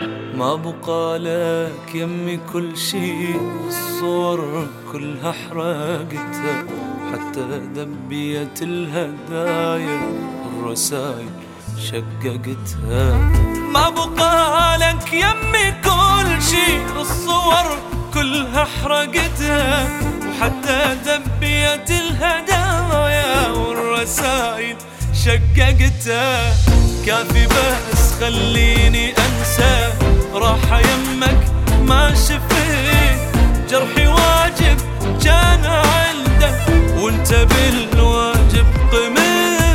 ما بقى لك يمي كل شي، الصور كلها حرقتها، حتى دبية الهدايا الرسايل شققتها. ما بقى لك يمي كل شي، الصور كلها حرقتها، وحتى دبية الهدايا والرسايل شققتها. كافي بس خليني أنسى، راح يمك ما شفيت جرحي واجب كان عندك، وانت بالواجب قمت.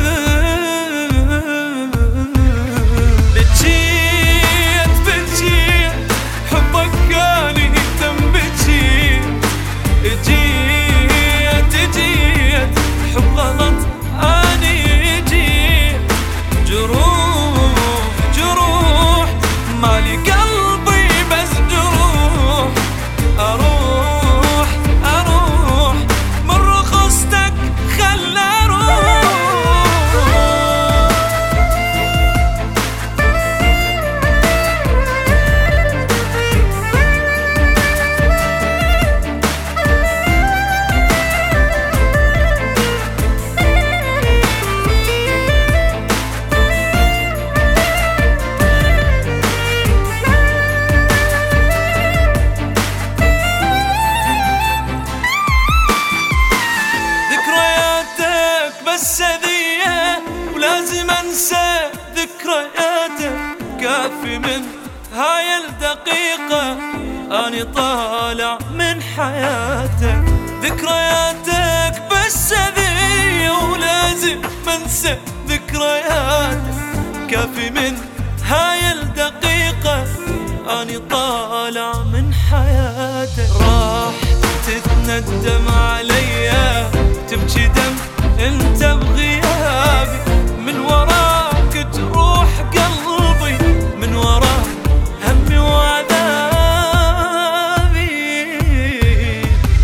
بجيت حبك كان يهتم، جيت حب غلط اني جيت، جروح مالي قلبي بس جروح. اروح من رخصتك خل اروح. بس هذية ولازم انسى ذكرياتك، كافي من هاي الدقيقة اني طالع من حياتك. ذكرياتك بس هذية ولازم انسى ذكرياتك، كافي من هاي الدقيقة اني طالع من حياتك. راح تتندم عليا تبكي دم انت بغيابي، من وراك تروح قلبي، من وراك همي وعذابي.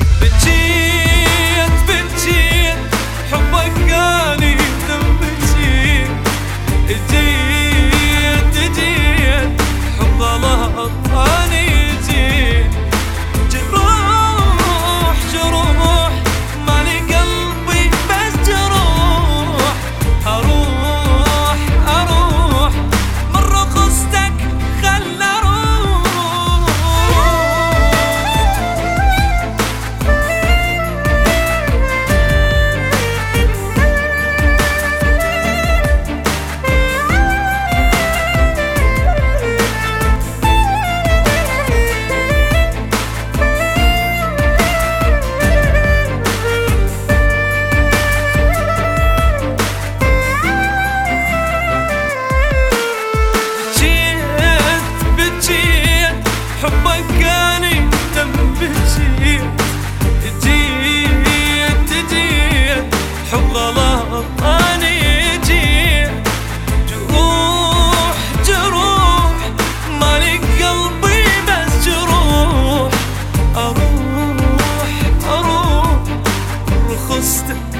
بجيت حبك كان يهتم، جيت حب غلط اني جيت، جروح مالي قلبي بس جروح. اروح من رخصتك خل اروح. حبك كان يهتم، جيت حب غلط اني جيت، جروح مالي قلبي بس جروح. اروح رخصتك